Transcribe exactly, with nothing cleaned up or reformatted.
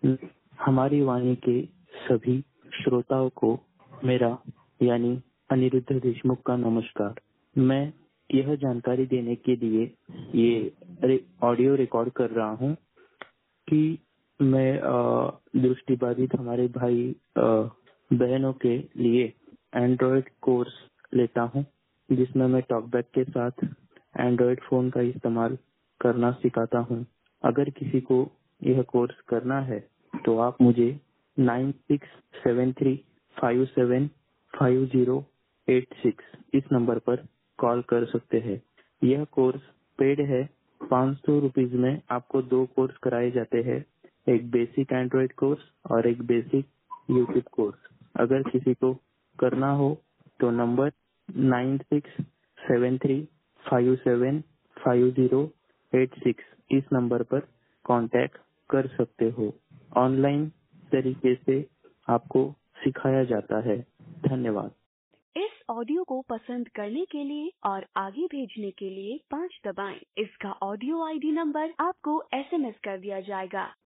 हमारी वाणी के सभी श्रोताओं को मेरा यानी अनिरुद्ध देशमुख का नमस्कार। मैं यह जानकारी देने के लिए ये ऑडियो रिकॉर्ड कर रहा हूँ कि मैं अ, दृष्टिबाधित हमारे भाई अ, बहनों के लिए एंड्रॉयड कोर्स लेता हूँ, जिसमें मैं टॉकबैक के साथ एंड्रॉयड फोन का इस्तेमाल करना सिखाता हूँ। अगर किसी को यह कोर्स करना है तो आप मुझे nine six seven three five seven five zero eight six इस नंबर पर कॉल कर सकते हैं। यह कोर्स पेड है। पाँच सौ रुपीज में आपको दो कोर्स कराए जाते हैं, एक बेसिक एंड्रॉयड कोर्स और एक बेसिक यूट्यूब कोर्स। अगर किसी को करना हो तो number nine six seven three five seven five zero eight six इस नंबर पर कांटेक्ट कर सकते हो। ऑनलाइन तरीके से आपको सिखाया जाता है। धन्यवाद। इस ऑडियो को पसंद करने के लिए और आगे भेजने के लिए पाँच दबाएं। इसका ऑडियो आईडी नंबर आपको एसएमएस कर दिया जाएगा।